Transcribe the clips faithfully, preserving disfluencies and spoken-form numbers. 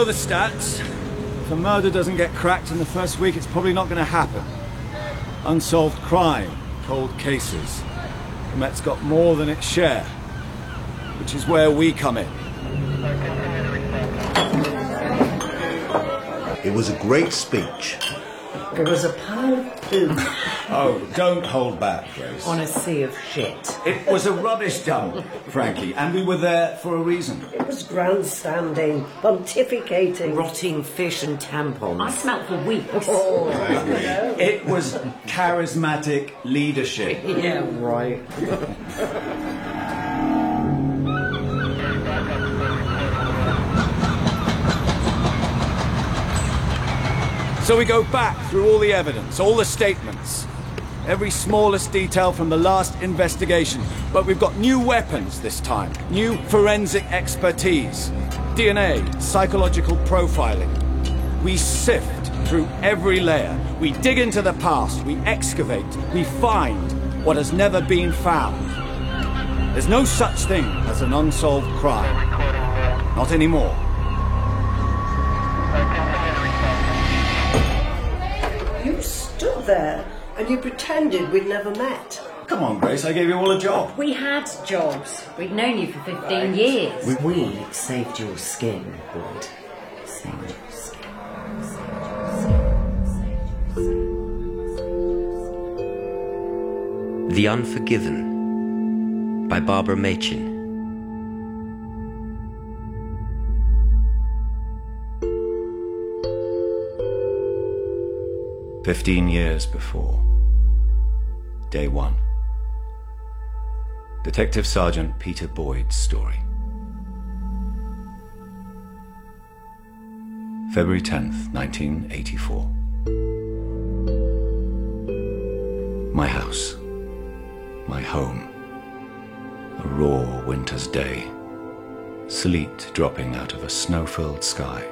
know the stats. If a murder doesn't get cracked in the first week, it's probably not going to happen. Unsolved crime, cold cases. The Met's got more than its share, which is where we come in. It was a great speech. It was a pile of poo. Oh, don't hold back, Grace. On a sea of shit. It was a rubbish dump, Frankie, and we were there for a reason. It was grandstanding, pontificating. Rotting fish and tampons. I smelt for weeks. Oh, It was charismatic leadership. yeah, right. So we go back through all the evidence, all the statements, every smallest detail from the last investigation. But we've got new weapons this time, new forensic expertise, D N A, psychological profiling. We sift through every layer. We dig into the past, we excavate, we find what has never been found. There's no such thing as an unsolved crime. Not anymore. You stood there and you pretended we'd never met. Come on, Grace, I gave you all a job. We had jobs. We'd known you for fifteen years. We, we saved your skin, Boyd. Saved your skin. The Unforgiven by Barbara Machin. Fifteen years before. Day one. Detective Sergeant Peter Boyd's story. February tenth, nineteen eighty-four. My house. My home. A raw winter's day. Sleet dropping out of a snow-filled sky.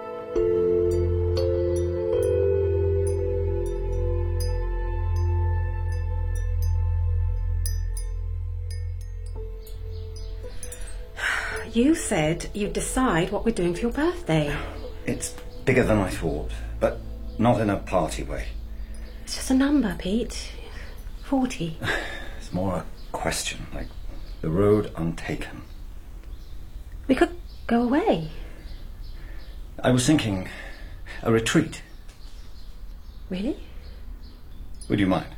You said you'd decide what we're doing for your birthday. It's bigger than I thought, but not in a party way. It's just a number, Pete. Forty. It's more a question, like the road untaken. We could go away. I was thinking a retreat. Really? Would you mind?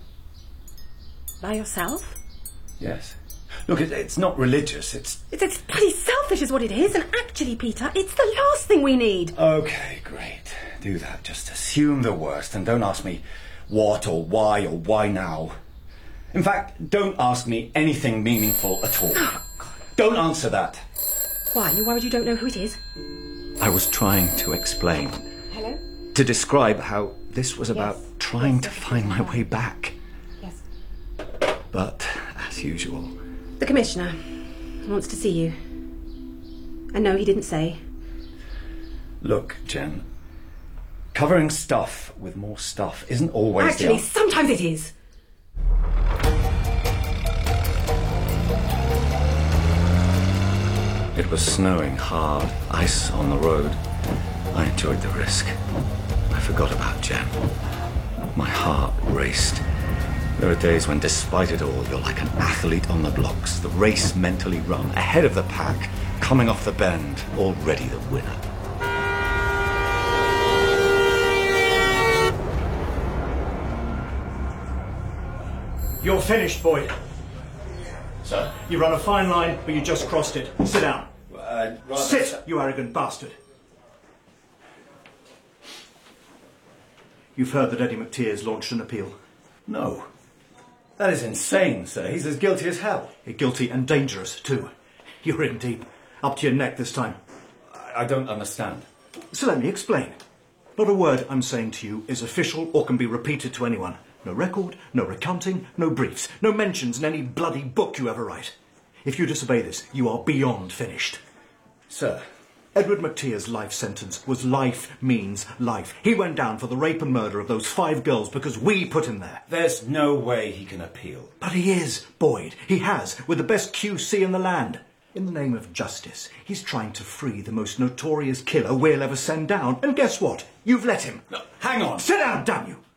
By yourself? Yes. Look, it, it's not religious, it's... It's, it's bloody selfish is what it is, and actually, Peter, it's the last thing we need. Okay, great. Do that. Just assume the worst and don't ask me what or why or why now. In fact, don't ask me anything meaningful at all. Oh, God. Don't answer that. Why? You worried you don't know who it is? I was trying to explain. Hello? To describe how this was about Yes. trying Yes, to yes, find my yes. way back. Yes. But, as usual... The Commissioner wants to see you. And no, he didn't say. Look, Jen, covering stuff with more stuff isn't always Actually, the... sometimes it is. It was snowing hard, ice on the road. I enjoyed the risk. I forgot about Jen. My heart raced. There are days when, despite it all, you're like an athlete on the blocks, the race mentally run, ahead of the pack, coming off the bend, already the winner. You're finished, Boyd. Sir? You run a fine line, but you just crossed it. Sit down. Uh, rather... Sit, you arrogant bastard. You've heard that Eddie McTears launched an appeal. No. That is insane, sir. He's as guilty as hell. You're guilty and dangerous, too. You're in deep. Up to your neck this time. I don't understand. So let me explain. Not a word I'm saying to you is official or can be repeated to anyone. No record, no recounting, no briefs, no mentions in any bloody book you ever write. If you disobey this, you are beyond finished. Sir. Edward McTears' life sentence was life means life. He went down for the rape and murder of those five girls because we put him there. There's no way he can appeal. But he is, Boyd. He has, with the best Q C in the land. In the name of justice, he's trying to free the most notorious killer we'll ever send down. And guess what? You've let him. No, hang on. Sit down, damn you!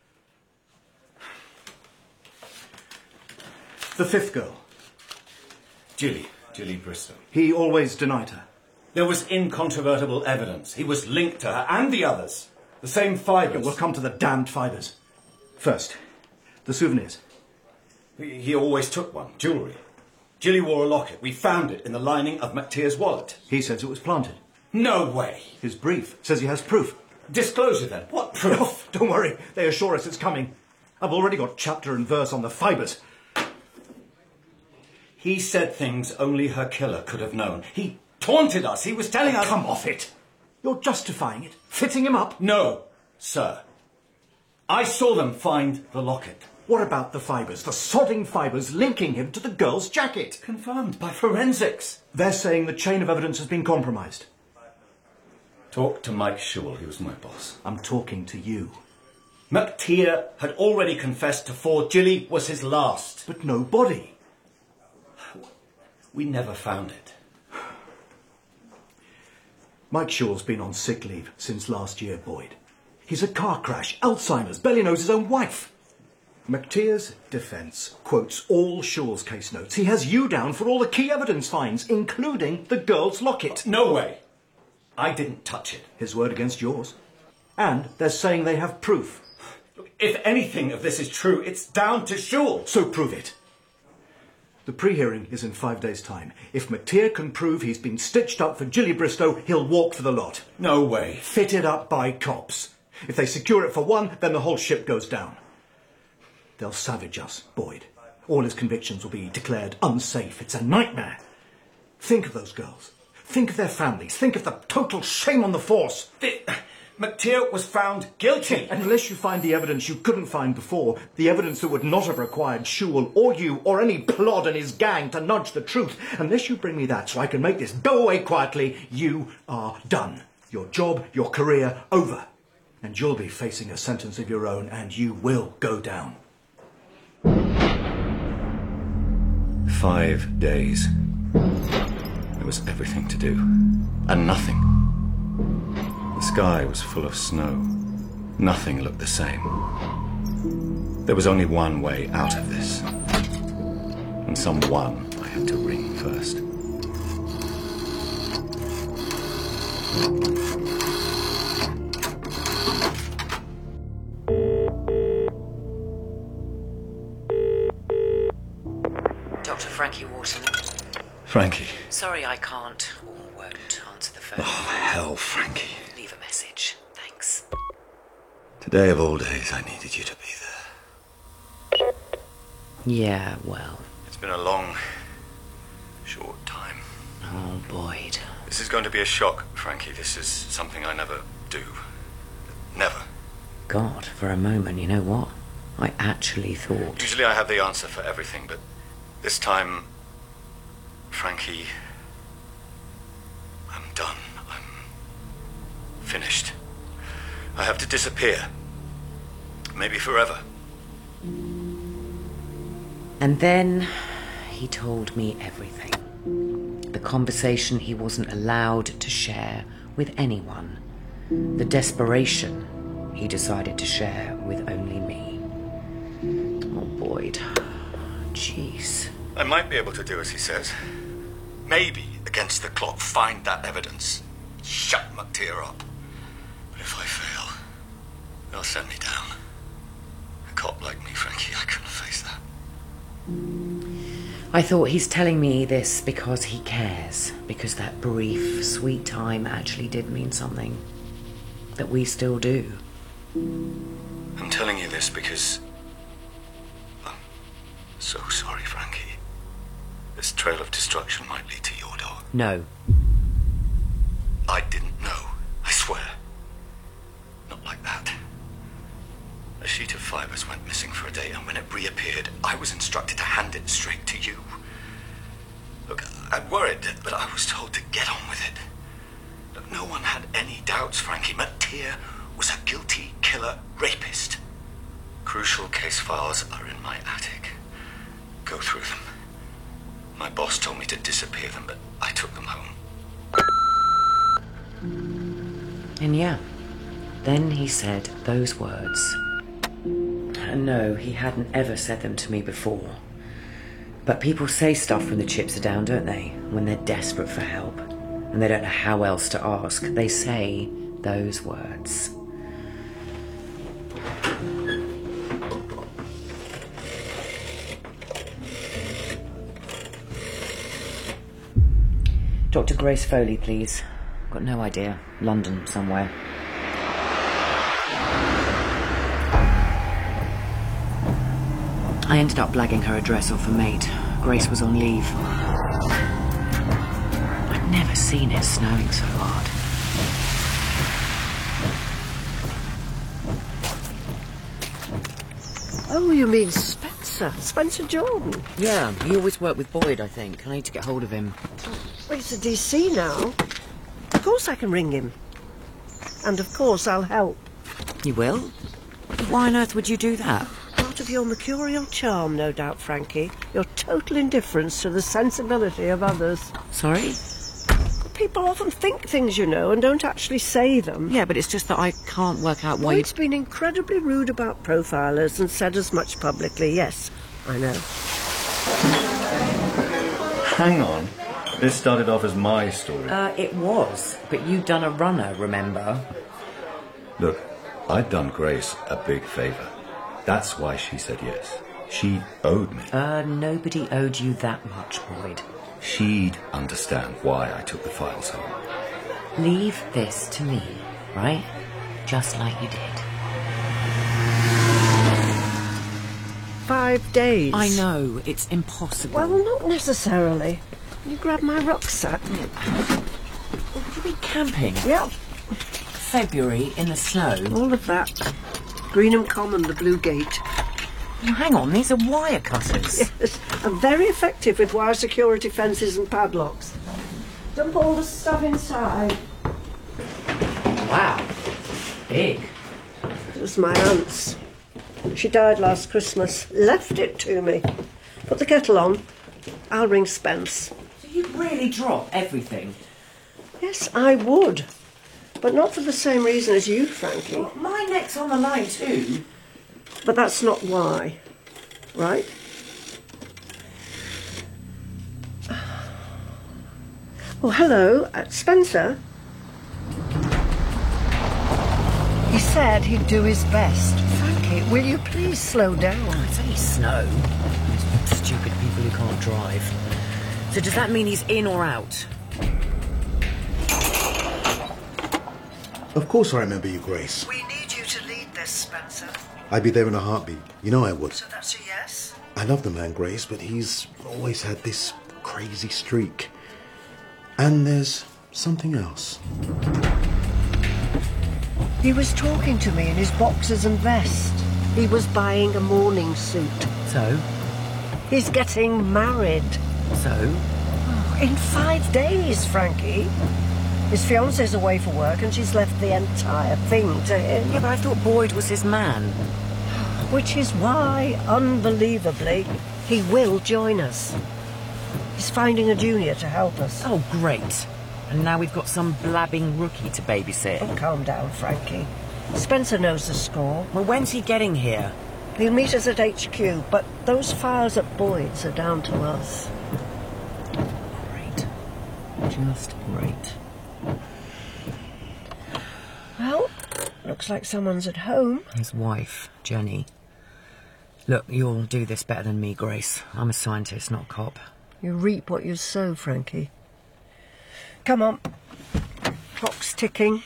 The fifth girl. Julie. Julie Bristow. He always denied her. There was incontrovertible evidence. He was linked to her and the others. The same fibres. Yeah, we'll come to the damned fibres. First, the souvenirs. He, he always took one. Jewellery. Julie wore a locket. We found it in the lining of McTeer's wallet. He says it was planted. No way. His brief says he has proof. Disclosure then. What proof? Oh, don't worry. They assure us it's coming. I've already got chapter and verse on the fibres. He said things only her killer could have known. He taunted us. He was telling us... Come off it. You're justifying it. Fitting him up. No, sir. I saw them find the locket. What about the fibres? The sodding fibres linking him to the girl's jacket. Confirmed by forensics. They're saying the chain of evidence has been compromised. Talk to Mike Shewell. He was my boss. I'm talking to you. McTeer had already confessed to Ford. Julie was his last. But no body. We never found it. Mike Shaw's been on sick leave since last year, Boyd. He's a car crash, Alzheimer's, barely knows his own wife. McTeer's defence quotes all Shaw's case notes. He has you down for all the key evidence finds, including the girl's locket. No way. I didn't touch it. His word against yours. And they're saying they have proof. Look, if anything of this is true, it's down to Shewell. So prove it. The pre-hearing is in five days' time. If McTeer can prove he's been stitched up for Julie Bristow, he'll walk for the lot. No way. Fitted up by cops. If they secure it for one, then the whole ship goes down. They'll savage us, Boyd. All his convictions will be declared unsafe. It's a nightmare. Think of those girls. Think of their families. Think of the total shame on the force. The, McTeer was found guilty. And unless you find the evidence you couldn't find before, the evidence that would not have required Shewell or you or any plod and his gang to nudge the truth, unless you bring me that so I can make this go away quietly, you are done. Your job, your career, over. And you'll be facing a sentence of your own, and you will go down. Five days. There was everything to do, and nothing. The sky was full of snow. Nothing looked the same. There was only one way out of this. And some one I had to ring first. Doctor Frankie Wharton. Frankie. Sorry I can't or won't answer the phone. Oh, hell, Frankie. Leave a message. Thanks. Today of all days, I needed you to be there. Yeah, well. It's been a long, short time. Oh, Boyd. This is going to be a shock, Frankie. This is something I never do. Never. God, for a moment, you know what? I actually thought... Usually I have the answer for everything, but this time, Frankie, I'm done. I'm finished. I have to disappear. Maybe forever. And then he told me everything. The conversation he wasn't allowed to share with anyone. The desperation he decided to share with only me. Oh, Boyd. Jeez. I might be able to do as he says. Maybe, against the clock, find that evidence. Shut McTeer up. But if I fail, they'll send me down. A cop like me, Frankie, I couldn't face that. I thought he's telling me this because he cares. Because that brief, sweet time actually did mean something. That we still do. I'm telling you this because... I'm so sorry, Frankie. This trail of destruction might lead to your door. No. I didn't know, I swear. Not like that. A sheet of fibres went missing for a day, and when it reappeared, I was instructed to hand it straight to you. Look, I'd worried, but I was told to get on with it. Look, no one had any doubts, Frankie. McTeer was a guilty killer rapist. Crucial case files are in my attic. Go through them. My boss told me to disappear them, but I took them home. And yeah, then he said those words. And no, he hadn't ever said them to me before. But people say stuff when the chips are down, don't they? When they're desperate for help. And they don't know how else to ask. They say those words. Doctor Grace Foley, please. Got no idea. London somewhere. I ended up blagging her address off a mate. Grace was on leave. I'd never seen it snowing so hard. Oh, you mean Spencer? Spencer Jordan? Yeah, he always worked with Boyd, I think. I need to get hold of him. Well, he's a D C now. Of course I can ring him. And of course I'll help. You will? Why on earth would you do that? Part of your mercurial charm, no doubt, Frankie. Your total indifference to the sensibility of others. Sorry? People often think things, you know, and don't actually say them. Yeah, but it's just that I can't work out why you... Boyd's been incredibly rude about profilers and said as much publicly. Yes, I know. Hang on. This started off as my story. Uh, it was, but you'd done a runner, remember? Look, I'd done Grace a big favour. That's why she said yes. She owed me. Uh, nobody owed you that much, Boyd. She'd understand why I took the files home. Leave this to me, right? Just like you did. Five days. I know, it's impossible. Well, not necessarily. You grab my rucksack. You be camping? Yep. February in the snow? All of that. Greenham Common, the Blue Gate. Now, hang on, these are wire cutters. Yes, and very effective with wire security fences and padlocks. Dump all the stuff inside. Wow. Big. It was my aunt's. She died last Christmas. Left it to me. Put the kettle on. I'll ring Spence. So you'd really drop everything? Yes, I would. But not for the same reason as you, Frankie. Well, my neck's on the line too. But that's not why, right? Oh, hello, uh, Spencer. He said he'd do his best. Frankie, will you please slow down? Oh, it's only snow. Stupid people who can't drive. So does that mean he's in or out? Of course I remember you, Grace. We need you to lead this, Spencer. I'd be there in a heartbeat. You know I would. So that's a yes? I love the man, Grace, but he's always had this crazy streak. And there's something else. He was talking to me in his boxers and vest. He was buying a morning suit. So? He's getting married. So? Oh, in five days, Frankie. His fiancée's away for work and she's left the entire thing to him. Yeah, but I thought Boyd was his man. Which is why, unbelievably, he will join us. He's finding a junior to help us. Oh, great. And now we've got some blabbing rookie to babysit. Oh, calm down, Frankie. Spencer knows the score. Well, when's he getting here? He'll meet us at H Q, but those files at Boyd's are down to us. Great. Just great. Well, looks like someone's at home. His wife, Jenny. Look, you'll do this better than me, Grace. I'm a scientist, not a cop. You reap what you sow, Frankie. Come on. Clock's ticking.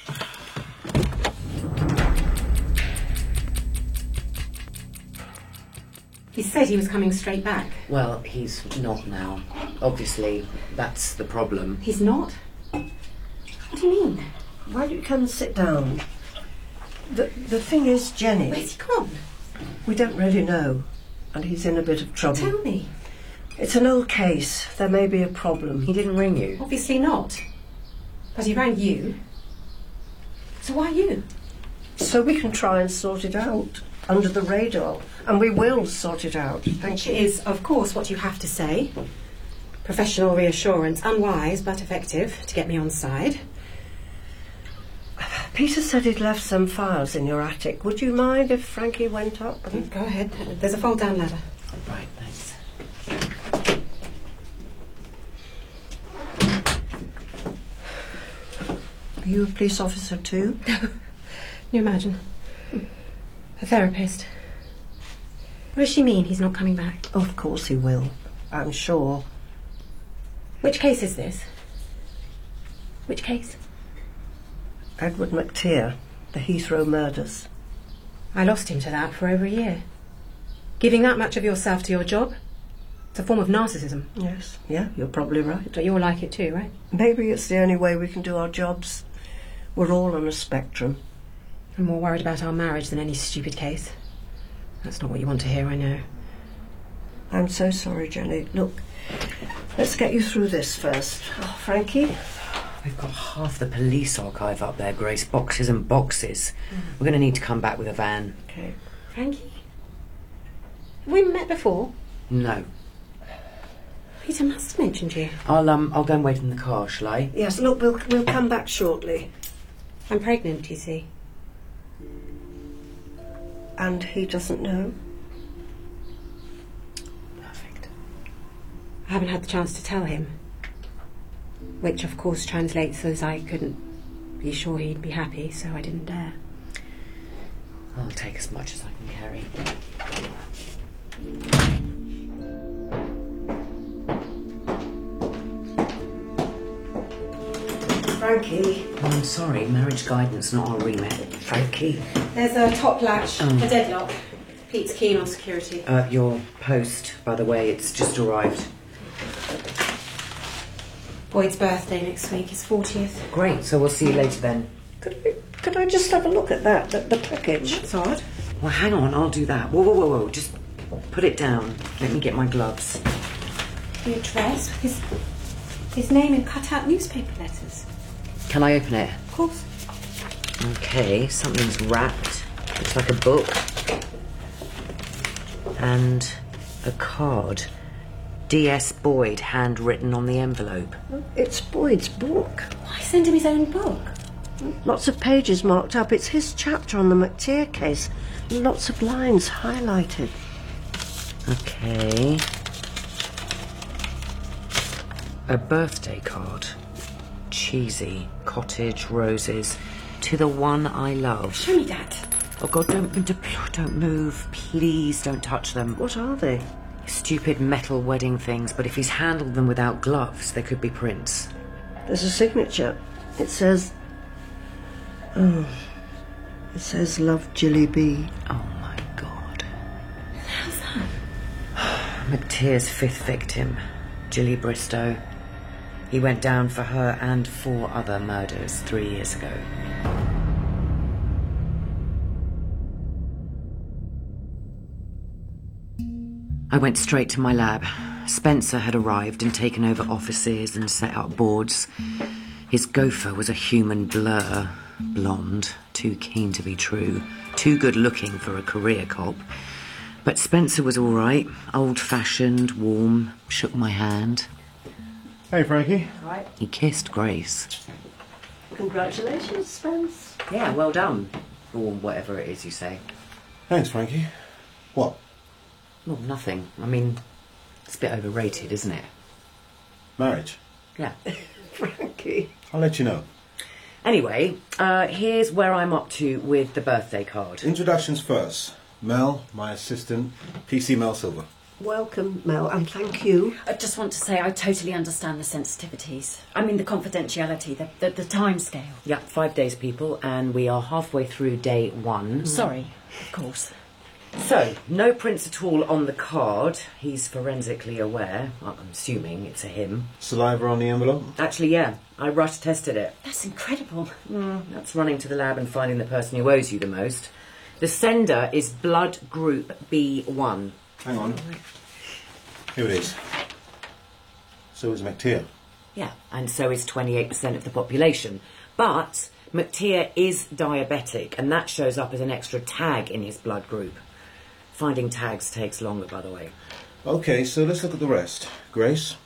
He said he was coming straight back. Well, he's not now. Obviously, that's the problem. He's not? What do you mean? Why don't you come and sit down? The, the thing is, Jenny... Where's he gone? We don't really know. And he's in a bit of trouble. Tell me. It's an old case. There may be a problem. He didn't ring you? Obviously not. But he rang you. So why you? So we can try and sort it out. Under the radar. And we will sort it out. Thank Which you. is, of course, what you have to say. Professional reassurance, unwise but effective, to get me on side. Peter said he'd left some files in your attic. Would you mind if Frankie went up? And... Go ahead. There's a fold-down ladder. Right, thanks. Are you a police officer too? Can you imagine? A therapist. What does she mean he's not coming back? Of course he will. I'm sure. Which case is this? Which case? Edward McTeer, the Heathrow murders. I lost him to that for over a year. Giving that much of yourself to your job? It's a form of narcissism. Yes, yeah, you're probably right. But you're like it too, right? Maybe it's the only way we can do our jobs. We're all on a spectrum. I'm more worried about our marriage than any stupid case. That's not what you want to hear, I know. I'm so sorry, Jenny. Look, let's get you through this first. Oh, Frankie? We've got half the police archive up there, Grace. Boxes and boxes. Mm. We're going to need to come back with a van. Okay. Frankie? Have we met before? No. Peter must have mentioned you. I'll um, I'll go and wait in the car, shall I? Yes, look, we'll, we'll come back shortly. I'm pregnant, you see. And he doesn't know? Perfect. I haven't had the chance to tell him. Which, of course, translates as I couldn't be sure he'd be happy, so I didn't dare. I'll take as much as I can carry. Frankie. Oh, I'm sorry, marriage guidance, not our remit. Frankie. There's a top latch, Oh. a deadlock. Pete's keen on security. Uh, your post, by the way, it's just arrived. Boyd's birthday next week, his fortieth. Great, so we'll see you later then. Could, we, could I just have a look at that, the, the package? That's odd. Well, hang on, I'll do that. Whoa, whoa, whoa, whoa, just put it down. Let me get my gloves. The address with his, his name in cut-out newspaper letters. Can I open it? Of course. Okay, something's wrapped. Looks like a book. And a card. D S Boyd, handwritten on the envelope. It's Boyd's book. Why send him his own book? Lots of pages marked up. It's his chapter on the McTeer case. Lots of lines highlighted. Okay. A birthday card. Cheesy. Cottage roses. To the one I love. Show me that. Oh, God, don't, don't move. Please don't touch them. What are they? Stupid metal wedding things, but if he's handled them without gloves, they could be prints. There's a signature. It says... Oh... It says, love, Jilly B. Oh, my God. How's that? McTeer's fifth victim, Jilly Bristow. He went down for her and four other murders three years ago. I went straight to my lab. Spencer had arrived and taken over offices and set up boards. His gopher was a human blur. Blonde, too keen to be true, too good-looking for a career cop. But Spencer was all right, old-fashioned, warm, shook my hand. Hey, Frankie. Right. He kissed Grace. Congratulations, Spence. Yeah, well done. Or whatever it is you say. Thanks, Frankie. What? Well, nothing. I mean, it's a bit overrated, isn't it? Marriage? Yeah. Frankie. I'll let you know. Anyway, uh, here's where I'm up to with the birthday card. Introductions first. Mel, my assistant. P C Mel Silver. Welcome, Mel, and thank you. I just want to say I totally understand the sensitivities. I mean the confidentiality, the, the, the time scale. Yeah, five days, people, and we are halfway through day one. Sorry, of course. So, no prints at all on the card. He's forensically aware. I'm assuming it's a him. Saliva on the envelope? Actually, yeah. I rush tested it. That's incredible. Mm, that's running to the lab and finding the person who owes you the most. The sender is blood group B one. Hang on. Here it is. So is McTeer. Yeah, and so is twenty-eight percent of the population. But McTeer is diabetic, and that shows up as an extra tag in his blood group. Finding tags takes longer, by the way. Okay, so let's look at the rest. Grace,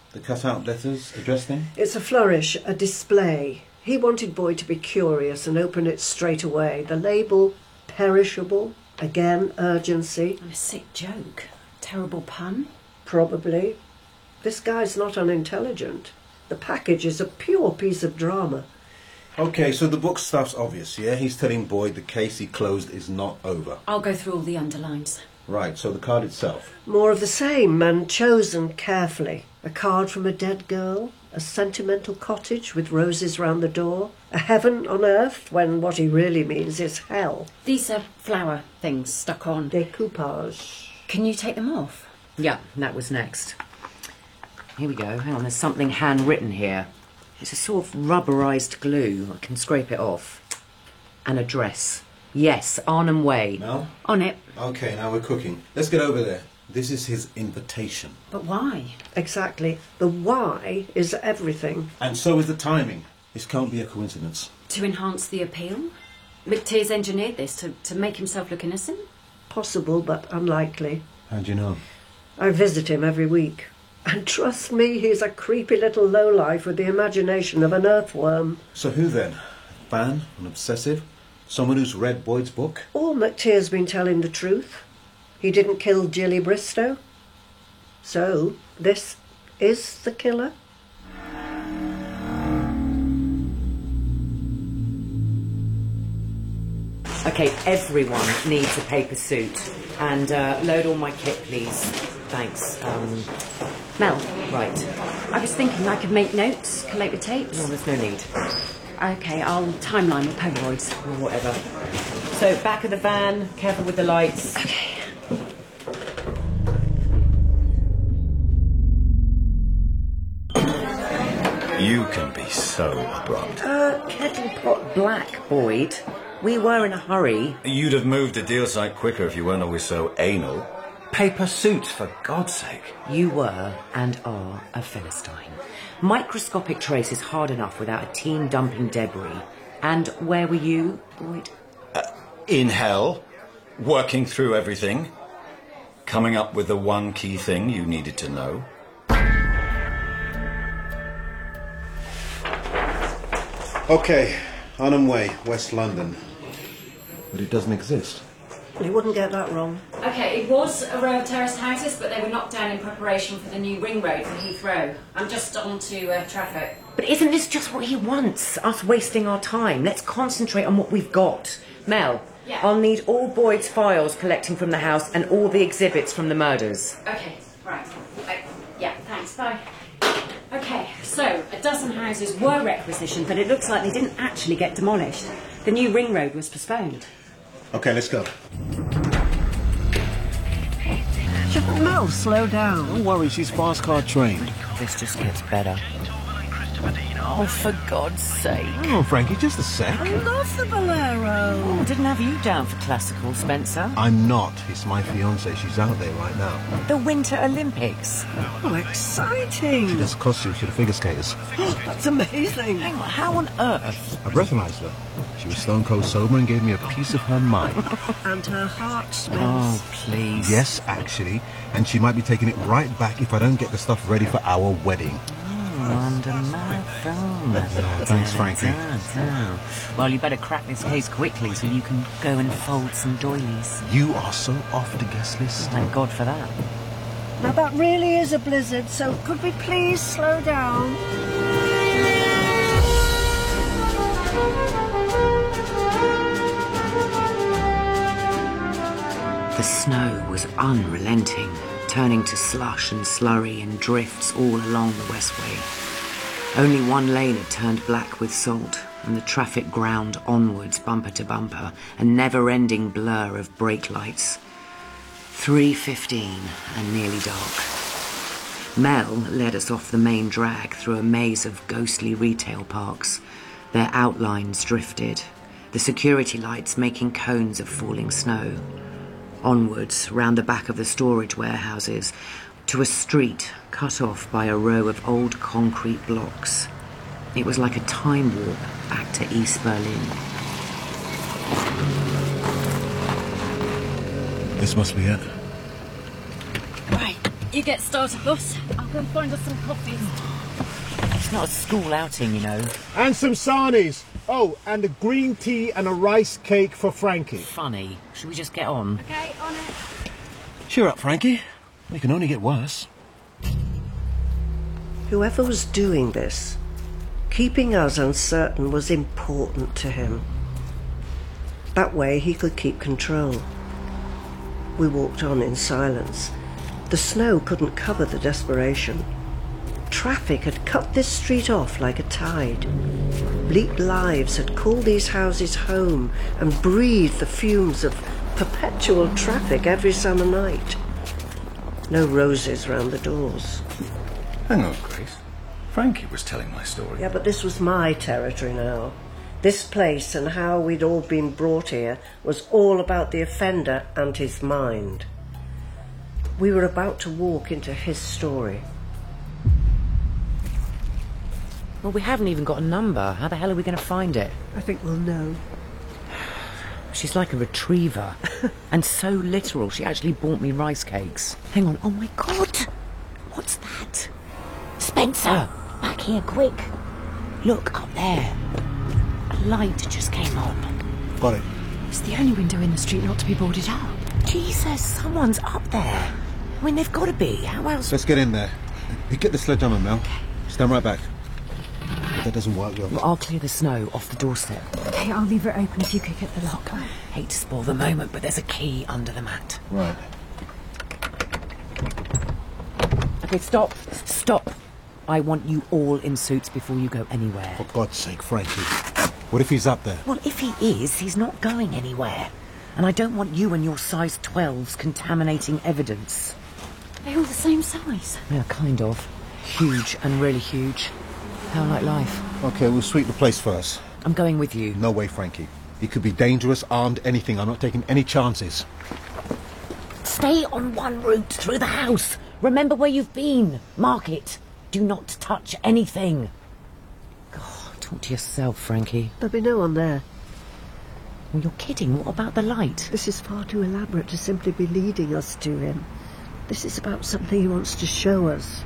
The cut-out letters, address thing? It's a flourish, a display. He wanted Boyd to be curious and open it straight away. The label, perishable, again, urgency. And a sick joke. Terrible pun. Probably. This guy's not unintelligent. The package is a pure piece of drama. Okay, so the book stuff's obvious, yeah? He's telling Boyd the case he closed is not over. I'll go through all the underlines. Right, so the card itself. More of the same, and chosen carefully. A card from a dead girl, a sentimental cottage with roses round the door, a heaven on earth when what he really means is hell. These are flower things stuck on. Decoupage. Can you take them off? Yeah, that was next. Here we go. Hang on, there's something handwritten here. It's a sort of rubberised glue. I can scrape it off. An address. Yes, Arnhem Way. Mel? On it. Okay, now we're cooking. Let's get over there. This is his invitation. But why? Exactly. The why is everything. And so is the timing. This can't be a coincidence. To enhance the appeal? McTeer's engineered this to, to make himself look innocent? Possible, but unlikely. How do you know? I visit him every week. And trust me, he's a creepy little lowlife with the imagination of an earthworm. So who then? A fan? An obsessive? Someone who's read Boyd's book? All McTeer's been telling the truth. He didn't kill Jilly Bristow. So, this is the killer? Okay, everyone needs a paper suit. And uh, load all my kit, please. Thanks. Um, Mel. right. I was thinking I could make notes, collate the tapes. No, there's no need. Okay, I'll timeline with Polaroids. Or whatever. So, back of the van, careful with the lights. Okay. You can be so abrupt. Uh, kettle pot black, Boyd. We were in a hurry. You'd have moved the deal site quicker if you weren't always so anal. Paper suits, for God's sake. You were and are a Philistine. Microscopic trace is hard enough without a team dumping debris. And where were you, Boyd? Uh, in hell, working through everything, coming up with the one key thing you needed to know. Okay, Arnhem Way, West London. But it doesn't exist. You wouldn't get that wrong. Okay, it was a row of terraced houses, but they were knocked down in preparation for the new ring road for Heathrow. I'm just on to uh, traffic. But isn't this just what he wants? Us wasting our time? Let's concentrate on what we've got. Mel, Yeah. I'll need all Boyd's files collecting from the house and all the exhibits from the murders. Okay, right. Uh, yeah, thanks, bye. Okay, so a dozen houses were requisitioned, but it looks like they didn't actually get demolished. The new ring road was postponed. Okay, let's go. Shouldn't Mel slow down? Don't worry, she's fast car trained. This just gets better. Oh, for God's sake. Hang on, Frankie, just a sec. I love the Bolero. Oh, didn't have you down for classical, Spencer. I'm not. It's my fiancée. She's out there right now. The Winter Olympics. Oh, exciting. She does costumes for the figure skaters. That's amazing. Hang on, how on earth? I breathalyzed her. She was stone cold sober and gave me a piece of her mind. And her heart, Spence. Oh, please. Yes, actually. And she might be taking it right back if I don't get the stuff ready for our wedding. Under my thumb. Yeah, thanks, Frankie. Well, you better crack this case quickly so you can go and fold some doilies. You are so off the guest list. Thank God for that. Now that really is a blizzard, so could we please slow down? The snow was unrelenting, turning to slush and slurry and drifts all along the Westway. Only one lane had turned black with salt, and the traffic ground onwards bumper to bumper, a never-ending blur of brake lights. three fifteen and nearly dark. Mel led us off the main drag through a maze of ghostly retail parks. Their outlines drifted, the security lights making cones of falling snow. Onwards, round the back of the storage warehouses, to a street cut off by a row of old concrete blocks. It was like a time warp back to East Berlin. This must be it. Right, You get started, boss. I'll go and find us some coffees. It's not a school outing, you know. And some sarnies. Oh, and a green tea and a rice cake for Frankie. Funny. Should we just get on? Okay, on it. Cheer up, Frankie. It can only get worse. Whoever was doing this, keeping us uncertain was important to him. That way he could keep control. We walked on in silence. The snow couldn't cover the desperation. Traffic had cut this street off like a tide. Bleak lives had called these houses home and breathed the fumes of perpetual traffic every summer night. No roses round the doors. Hang on, Grace. Frankie was telling my story. Yeah, but this was my territory now. This place and how we'd all been brought here was all about the offender and his mind. We were about to walk into his story. Well, we haven't even got a number. How the hell are we going to find it? I think we'll know. She's like a retriever. And so literal, she actually bought me rice cakes. Hang on, oh my God! What's that? Spencer! Back here, quick! Look, up there. A light just came on. Got it. It's the only window in the street not to be boarded up. Jesus, someone's up there. I mean, they've got to be. How else? Let's get in there. You get the sledgehammer, Mel. Stand right back. If that doesn't work, well... Well, I'll clear the snow off the doorstep. Okay, I'll leave it open if you could get the lock. Hate to spoil the moment, but there's a key under the mat. Right. Okay, stop. Stop. I want you all in suits before you go anywhere. For God's sake, Frankie. What if he's up there? Well, if he is, he's not going anywhere. And I don't want you and your size twelves contaminating evidence. They're all the same size. Yeah, kind of. Huge and really huge. How like life. Okay, we'll sweep the place first. I'm going with you. No way, Frankie. He could be dangerous, armed, anything. I'm not taking any chances. Stay on one route through the house. Remember where you've been. Mark it. Do not touch anything. God, talk to yourself, Frankie. There'll be no one there. Well, you're kidding. What about the light? This is far too elaborate to simply be leading us to him. This is about something he wants to show us.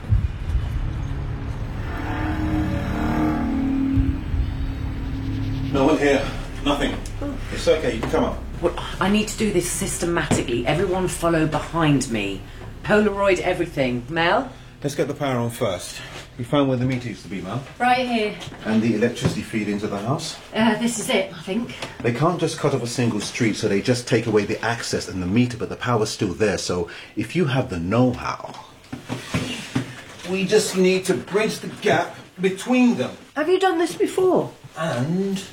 No one here. Nothing. Oh. It's okay. You can come up. Well, I need to do this systematically. Everyone follow behind me. Polaroid everything. Mel? Let's get the power on first. We found where the meter used to be, Mel. Right here. And the electricity feed into the house? Uh, this is it, I think. They can't just cut off a single street, so they just take away the access and the meter, but the power's still there, so if you have the know-how... We just need to bridge the gap between them. Have you done this before? And...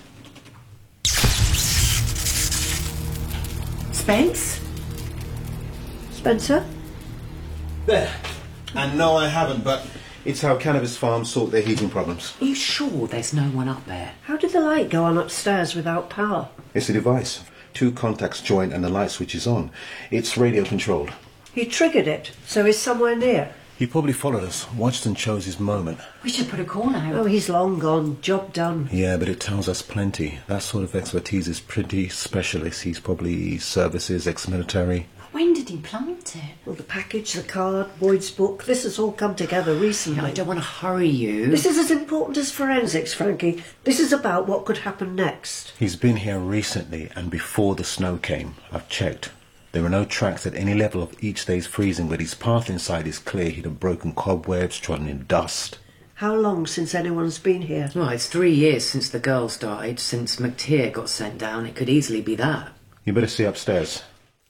Spence? Spencer? There. And no, I haven't, but it's how cannabis farms sort their heating problems. Are you sure there's no one up there? How did the light go on upstairs without power? It's a device. Two contacts join and the light switch is on. It's radio controlled. He triggered it, so he's somewhere near. He probably followed us, watched and chose his moment. We should put a call out. Oh, he's long gone. Job done. Yeah, but it tells us plenty. That sort of expertise is pretty specialist. He's probably services, ex-military. When did he plant it? Well, the package, the card, Boyd's book, this has all come together recently. Yeah, I don't want to hurry you. This is as important as forensics, Frankie. This is about what could happen next. He's been here recently and before the snow came. I've checked. There are no tracks at any level of each day's freezing, but his path inside is clear. He'd have broken cobwebs, trodden in dust. How long since anyone's been here? Well, it's three years since the girls died, since McTeer got sent down. It could easily be that. You better see upstairs.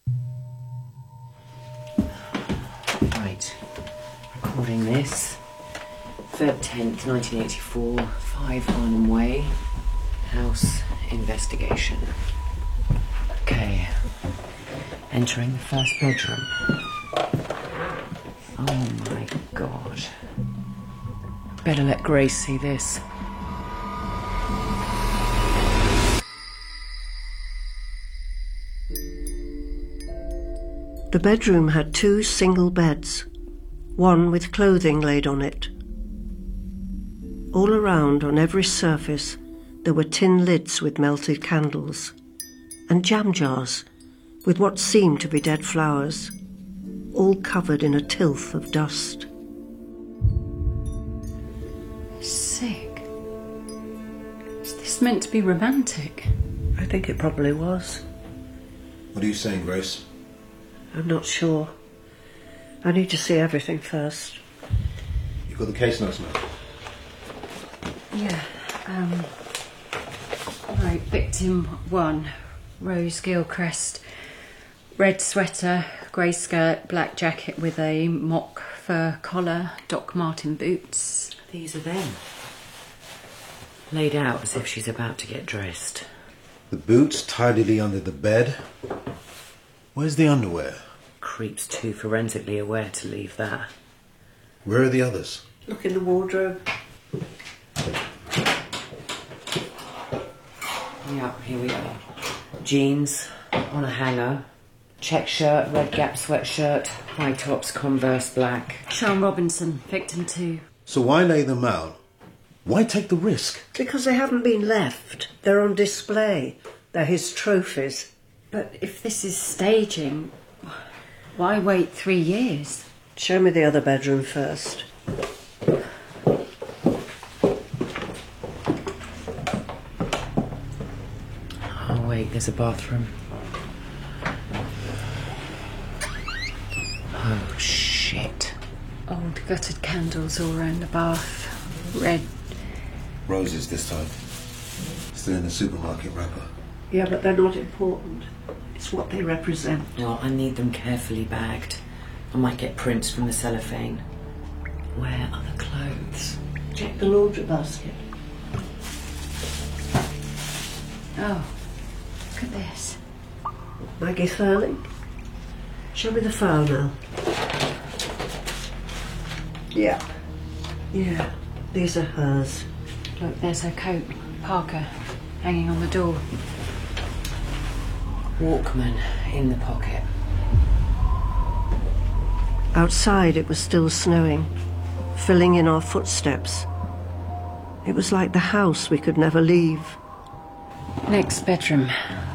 Right. Recording this. February tenth, nineteen eighty-four. Five Arnhem Way. House investigation. Okay. Entering the first bedroom. Oh my God. Better let Grace see this. The bedroom had two single beds, one with clothing laid on it. All around, on every surface, there were tin lids with melted candles, and jam jars with what seemed to be dead flowers. all covered in a tilth of dust. Sick. Is this meant to be romantic? I think it probably was. What are you saying, Grace? I'm not sure. I need to see everything first. You've got the case notes now. Yeah. Um. Right. Victim one, Rose Gilchrist. Red sweater, grey skirt, black jacket with a mock fur collar, Doc Marten boots. These are them. Laid out as if she's about to get dressed. The boots tidily under the bed. Where's the underwear? Creep's too forensically aware to leave that. Where are the others? Look in the wardrobe. Yeah, here we are. Jeans on a hanger. Check shirt, red Gap sweatshirt, high tops, Converse black. Sean Robinson, victim two. So why lay them out? Why take the risk? Because they haven't been left. They're on display. They're his trophies. But if this is staging, why wait three years? Show me the other bedroom first. Oh wait, there's a bathroom. Oh shit. Old gutted candles all round the bath. Red. Roses this time. Still in the supermarket wrapper. Yeah, but they're not important. It's what they represent. Well, I need them carefully bagged. I might get prints from the cellophane. Where are the clothes? Check the laundry basket. Oh, look at this. Maggie Furling. Show me the file now. Yeah. Yeah, these are hers. Look, there's her coat, Parker, hanging on the door. Walkman in the pocket. Outside it was still snowing, filling in our footsteps. It was like the house we could never leave. Next bedroom.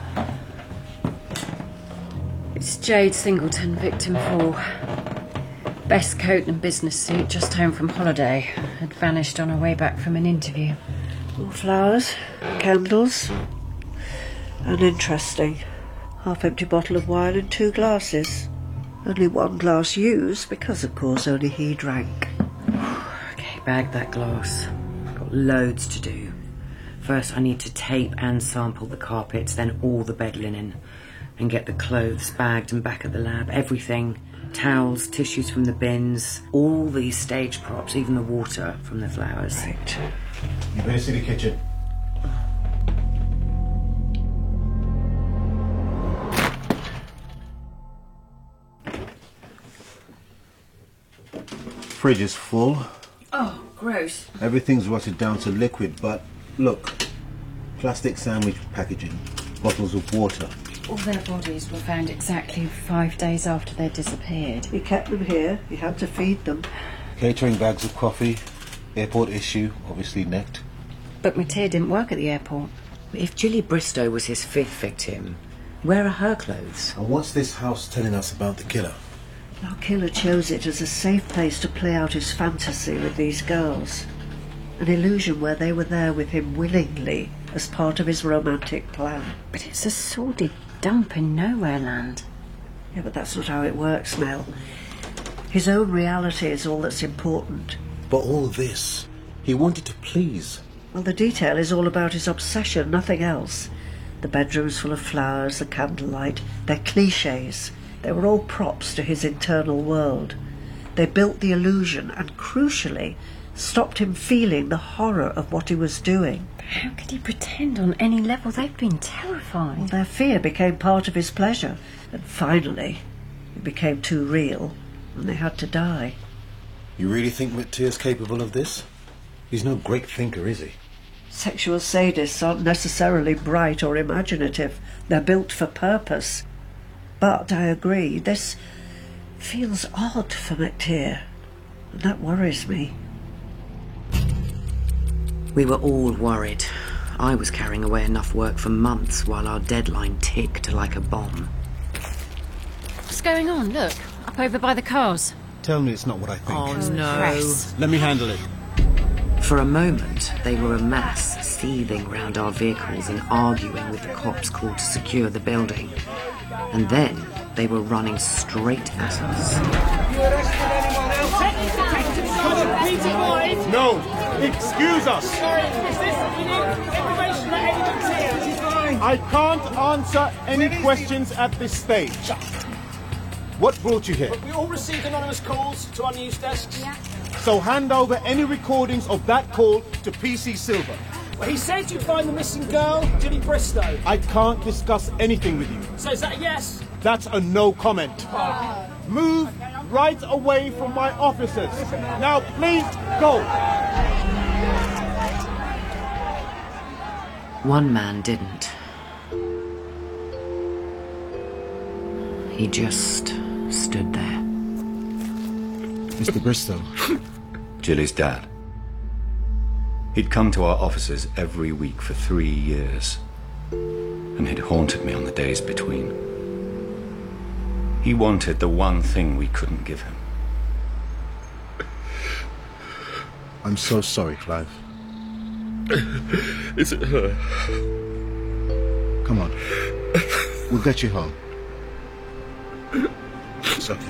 It's Jade Singleton, victim four. Best coat and business suit, just home from holiday. Had vanished on her way back from an interview. More flowers, candles, and interesting. Half-empty bottle of wine and two glasses. Only one glass used, because, of course, only he drank. Okay, bag that glass. I've got loads to do. First, I need to tape and sample the carpets, then all the bed linen, and get the clothes bagged and back at the lab. Everything. Towels, tissues from the bins, all these stage props, even the water from the flowers. Right. You better see the kitchen. Fridge is full. Oh, gross. Everything's rotted down to liquid, but look. Plastic sandwich packaging, bottles of water. All their bodies were found exactly five days after they disappeared. He kept them here. He had to feed them. Catering bags of coffee. Airport issue, obviously necked. But Mateer didn't work at the airport. If Gilly Bristow was his fifth victim, where are her clothes? And what's this house telling us about the killer? Our killer chose it as a safe place to play out his fantasy with these girls. An illusion where they were there with him willingly as part of his romantic plan. But it's a sordid dump in nowhere land. Yeah, but that's not how it works, Mel. His own reality is all that's important. But all this, he wanted to please. Well, the detail is all about his obsession, nothing else. The bedroom's full of flowers, the candlelight, they're clichés. They were all props to his internal world. They built the illusion and, crucially, stopped him feeling the horror of what he was doing. But how could he pretend on any level? They'd been terrified. Well, their fear became part of his pleasure. And finally, it became too real, and they had to die. You really think Mateer's capable of this? He's no great thinker, is he? Sexual sadists aren't necessarily bright or imaginative. They're built for purpose. But I agree, this feels odd for Mateer, and that worries me. We were all worried. I was carrying away enough work for months while our deadline ticked like a bomb. What's going on? Look, Up over by the cars. Tell me it's not what I think. Oh, no. Press. Let me handle it. For a moment, they were a mass, seething round our vehicles and arguing with the cops called to secure the building. And then they were running straight at us. No! Excuse us! I can't answer any questions at this stage. What brought you here? We all received anonymous calls to our news desks. Yeah. So hand over any recordings of that call to P C Silver. Well, he said you'd find the missing girl, Julie Bristow. I can't discuss anything with you. So is that a yes? That's a no comment. Oh. Move right away from my officers. Now, please go. One man didn't. He just stood there. Mister Bristow. Jilly's dad. He'd come to our offices every week for three years, and he'd haunted me on the days between. He wanted the one thing we couldn't give him. I'm so sorry, Clive. Is it her? Come on. We'll get you home. It's okay.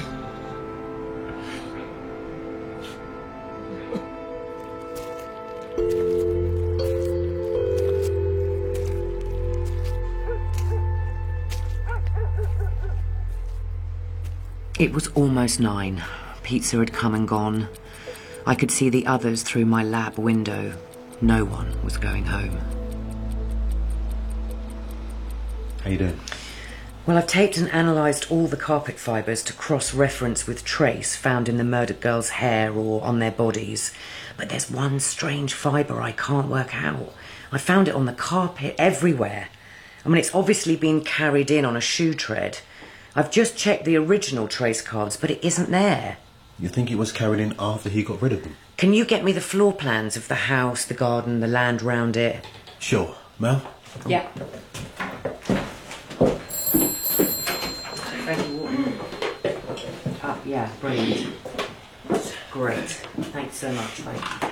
It was almost nine. Pizza had come and gone. I could see the others through my lab window. No one was going home. How you doing? Well, I've taped and analysed all the carpet fibres to cross-reference with trace found in the murdered girls' hair or on their bodies. But there's one strange fibre I can't work out. I found it on the carpet everywhere. I mean, it's obviously been carried in on a shoe tread. I've just checked the original trace cards, but it isn't there. You think it was carried in after he got rid of them? Can you get me the floor plans of the house, the garden, the land round it? Sure. Mel? Yeah. Oh, yeah, brilliant. Great. Thanks so much, mate.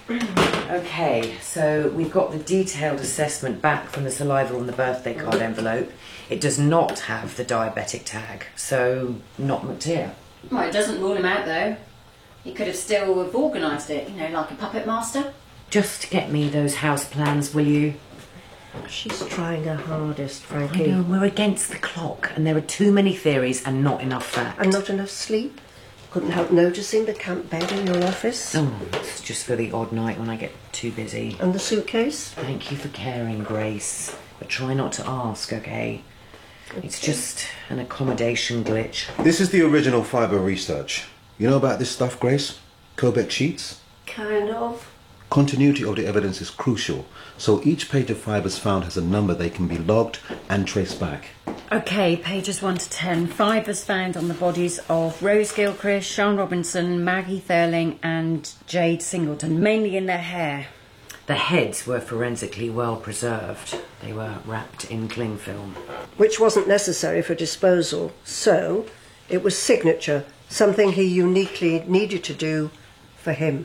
Okay, so we've got the detailed assessment back from the saliva on the birthday card envelope. It does not have the diabetic tag, so not McTeer. Well, it doesn't rule him out, though. He could have still have organised it, you know, like a puppet master. Just get me those house plans, will you? She's trying her hardest, Frankie. I know, we're against the clock, and there are too many theories and not enough facts. And not enough sleep? Couldn't help noticing the camp bed in your office? Oh, it's just for the odd night when I get too busy. And the suitcase? Thank you for caring, Grace. But try not to ask, okay? It's just an accommodation glitch. This is the original fibre research. You know about this stuff, Grace? Kobeck sheets? Kind of. Continuity of the evidence is crucial, so each page of fibres found has a number they can be logged and traced back. Okay, pages one to ten. Fibres found on the bodies of Rose Gilchrist, Sean Robinson, Maggie Thurling and Jade Singleton, mainly in their hair. The heads were forensically well preserved. They were wrapped in cling film. Which wasn't necessary for disposal, so it was signature, something he uniquely needed to do for him.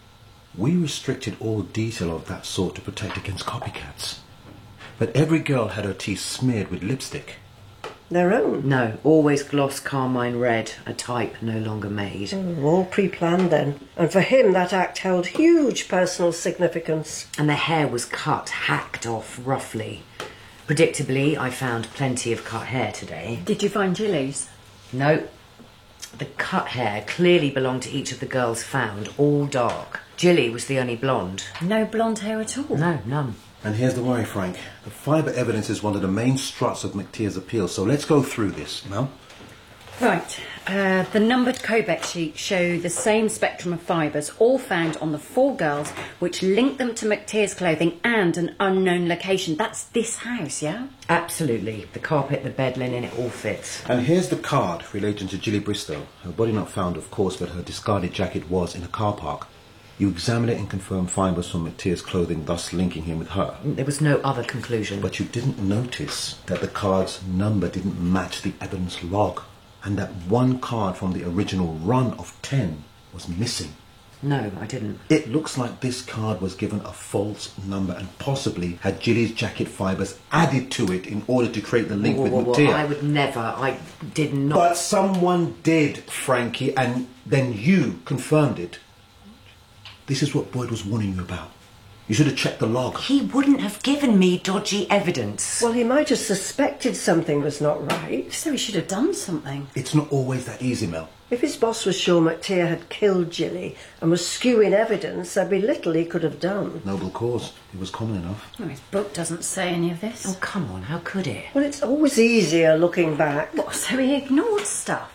We restricted all detail of that sort to protect against copycats. But every girl had her teeth smeared with lipstick. Their own? No, always gloss carmine red, a type no longer made. Oh, all pre-planned then. And for him that act held huge personal significance. And the hair was cut, hacked off roughly. Predictably, I found plenty of cut hair today. Did you find Gilly's? No. The cut hair clearly belonged to each of the girls found, all dark. Jilly was the only blonde. No blonde hair at all? No, none. And here's the worry, Frank. The fibre evidence is one of the main struts of McTeer's appeal, so let's go through this, Mel. Right. Uh, the numbered Kobeck sheets show the same spectrum of fibres, all found on the four girls, which link them to McTeer's clothing and an unknown location. That's this house, yeah? Absolutely. The carpet, the bed linen, it all fits. And here's the card relating to Jilly Bristow. Her body not found, of course, but her discarded jacket was in a car park. You examined it and confirmed fibres from McTeer's clothing, thus linking him with her. There was no other conclusion. But you didn't notice that the card's number didn't match the evidence log. And that one card from the original run of ten was missing. No, I didn't. It looks like this card was given a false number and possibly had Gilly's jacket fibres added to it in order to create the link Whoa, with whoa, whoa, Mattea. I would never. I did not. But someone did, Frankie, and then you confirmed it. This is what Boyd was warning you about. You should have checked the log. He wouldn't have given me dodgy evidence. Well, he might have suspected something was not right. So he should have done something. It's not always that easy, Mel. If his boss was sure Mattea had killed Gilly and was skewing evidence, there'd be little he could have done. Noble cause. It was common enough. Well, his book doesn't say any of this. Oh, come on, how could it? Well, it's always easier looking back. What, so he ignored stuff?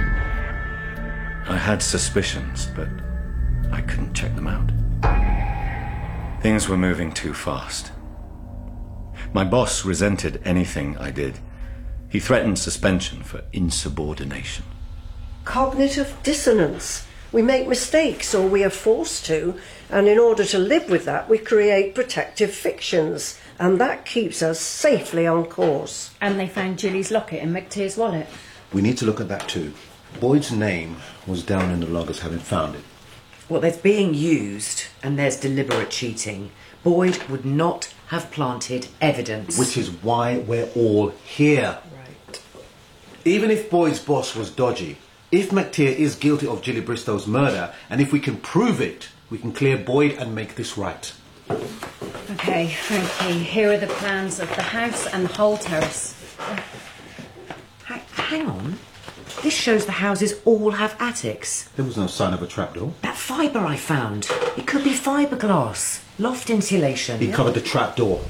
I had suspicions, but I couldn't check them out. Things were moving too fast. My boss resented anything I did. He threatened suspension for insubordination. Cognitive dissonance. We make mistakes, or we are forced to, and in order to live with that, we create protective fictions, and that keeps us safely on course. And they found Gilly's locket in McTeer's wallet. We need to look at that too. Boyd's name was down in the log as having found it. Well, there's being used, and there's deliberate cheating. Boyd would not have planted evidence. Which is why we're all here. Right. Even if Boyd's boss was dodgy, if McTeer is guilty of Gilly Bristow's murder, and if we can prove it, we can clear Boyd and make this right. Okay, Frankie, here are the plans of the house and the whole terrace. Ha- hang on. This shows the houses all have attics. There was no sign of a trapdoor. That fibre I found. It could be fiberglass. Loft insulation. He covered the trapdoor.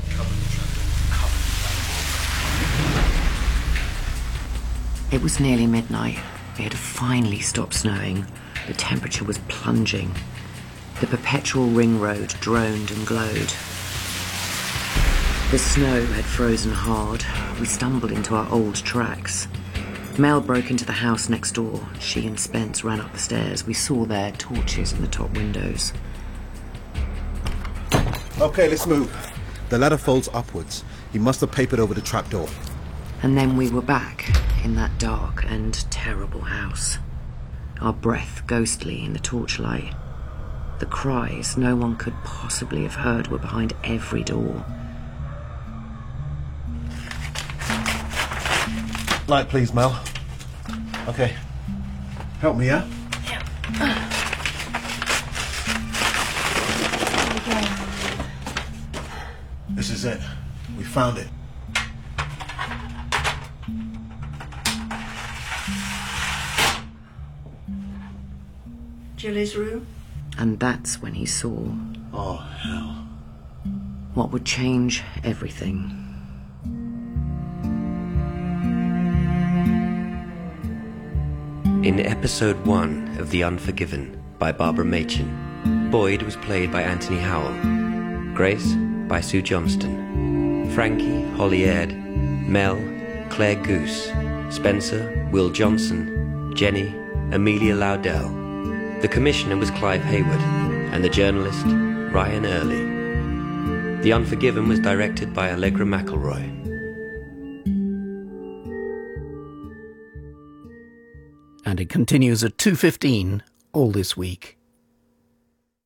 It was nearly midnight. It had finally stopped snowing. The temperature was plunging. The perpetual ring road droned and glowed. The snow had frozen hard. We stumbled into our old tracks. Mel broke into the house next door. She and Spence ran up the stairs. We saw their torches in the top windows. Okay, let's move. The ladder folds upwards. He must have papered over the trapdoor. And then we were back in that dark and terrible house. Our breath ghostly in the torchlight. The cries no one could possibly have heard were behind every door. Light, please, Mel. Okay. Help me, yeah? This is it. We found it. Gilly's room? And that's when he saw Oh, hell. what would change everything. In episode one of The Unforgiven by Barbara Machin, Boyd was played by Anthony Howell, Grace by Sue Johnston, Frankie Holly Aird, Mel Claire Goose, Spencer Will Johnson, Jenny Amelia Laudel. The commissioner was Clive Hayward, and the journalist Ryan Early. The Unforgiven was directed by Allegra McElroy. And it continues at two fifteen all this week.